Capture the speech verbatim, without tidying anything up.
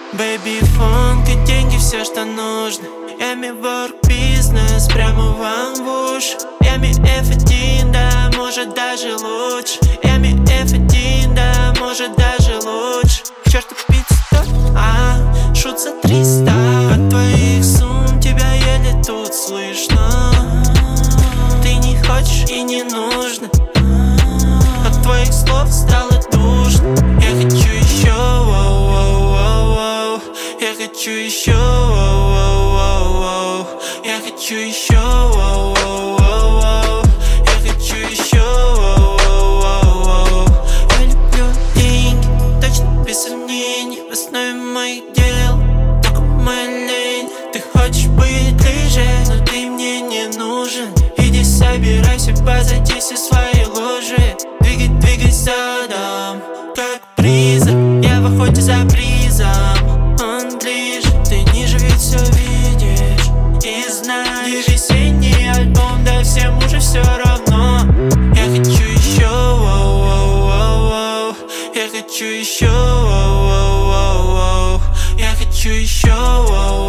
Baby, фонк и деньги, все, что нужно. Эми work бизнес, прямо вам в уши. Эми эф один, да, может даже лучше. Эми эф один, да, может даже лучше. К черту пицца, а, шут за триста. От твоих сумм тебя еле тут слышно. Ты не хочешь и не нужно. От твоих слов стало душно. Я хочу еще, воу, воу, воу, воу. Я хочу еще, воу, воу, воу, воу. Я хочу еще, воу, воу, воу, воу. Я хочу еще, воу, воу, воу, воу. Я люблю деньги, точно без сомнений. В основе моих дел только моя лень. Ты хочешь быть ближе, но ты мне не нужен. Иди собирайся позади все свои лужи. Двигай, двигай задом, как призрак. Я в охоте за призом. Он ближе, ты ниже, ведь все видишь и знаешь. Весенний альбом, да всем уже все равно. Я хочу еще, воу, воу, воу, воу. Я хочу еще, воу, воу, воу, воу. Я хочу еще, воу.